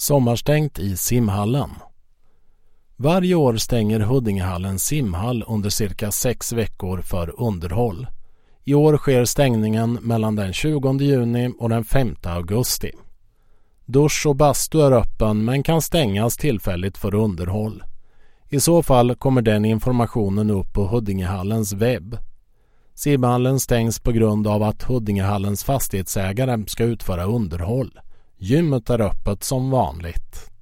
Sommarstängt i simhallen. Varje år stänger Huddingehallens simhall under cirka 6 veckor för underhåll. I år sker stängningen mellan den 20 juni och den 5 augusti. Dusch och bastu är öppen men kan stängas tillfälligt för underhåll. I så fall kommer den informationen upp på Huddingehallens webb. Simhallen stängs på grund av att Huddingehallens fastighetsägare ska utföra underhåll. Gymmet är öppet som vanligt.